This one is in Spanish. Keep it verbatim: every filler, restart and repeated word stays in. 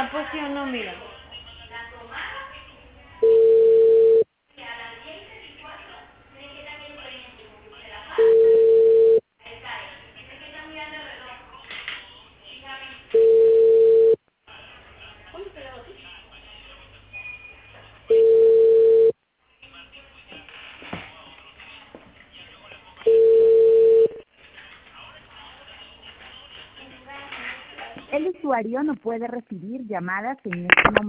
una poción, no, mira. El usuario no puede recibir llamadas en este momento.